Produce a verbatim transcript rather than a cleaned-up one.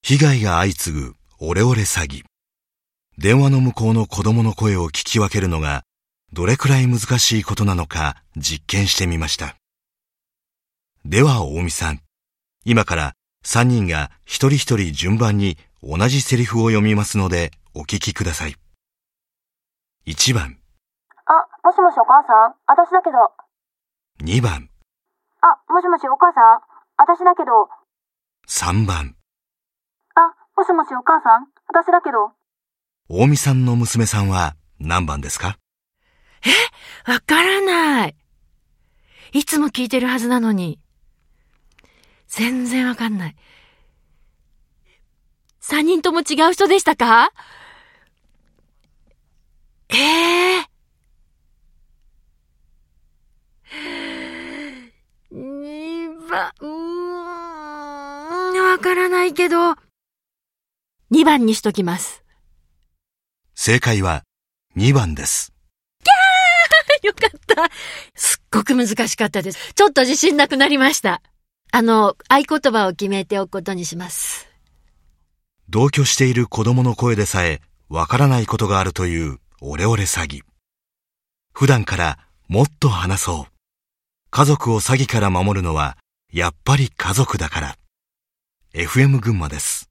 被害が相次ぐオレオレ詐欺。電話の向こうの子供の声を聞き分けるのがどれくらい難しいことなのか実験してみました。では大見さん、今からさんにんが一人一人順番に同じセリフを読みますのでお聞きください。いちばん。 あ、もしもしお母さん、私だけど。 にばん。 あ、もしもしお母さん、私だけど。 さんばん。 あ、もしもしお母さん、私だけど。 大見さんの娘さんは何番ですか？ え、わからない。いつも聞いてるはずなのに。全然わかんない。三人とも違う人でしたか？ええー。にばん、うーん、わからないけど、にばんにしときます。 正解はにばんです。 よかった。すっごく難しかったです。ちょっと自信なくなりました。あの、合言葉を決めておくことにします。 同居している子供の声でさえわからないことがあるというオレオレ詐欺。普段からもっと話そう。家族を詐欺から守るのはやっぱり家族だから。エフエム 群馬です。